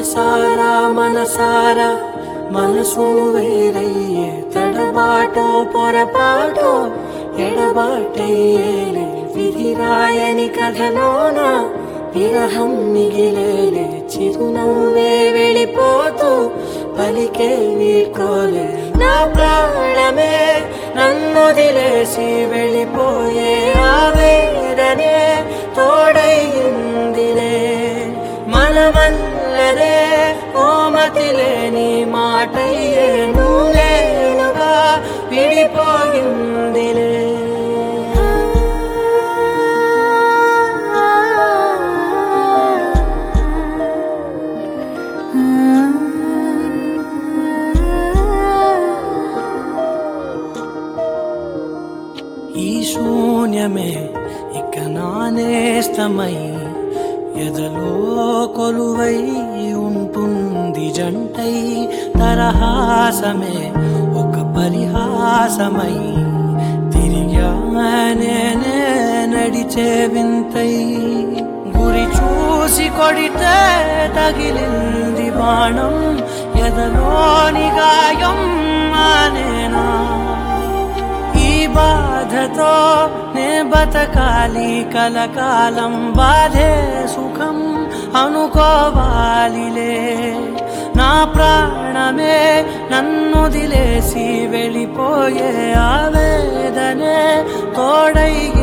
మనసారా మనసారా మనసును వేరయ్యే తడబాటో పొరపాటో ఎడబాటయ్యేలే విధిరాయని కథలోన విరహం మిగిలేలే చిరునవ్వే వెళ్ళిపోతూ పలికే వీడ్కోలే నా ప్రాణమే నన్నొదిలేసి వెళ్ళిపోయే ఆవేదనే తోడయిందిలే మనమల్లరే ఓమతి లేని మాటయ్యే నువ్వేనుగా విడిపోయిందిలే ఈ శూన్యమే ఇక నానేస్తమై ఎదలో కొలువై ఉంటుంది జంటై తరహాసమే ఒక పరిహాసమై తిరిగానే నడిచే వింతై గురి చూసి కొడితే తగిలింది బాణం ఎదలోని గాయం మానేనా ఈ బాధతో నే బతకాలి కలకాలం బాధే సుఖం అనుకోవాలిలే నా ప్రాణమే నన్నొదిలేసి వెళ్ళిపోయే ఆవేదనే తోడై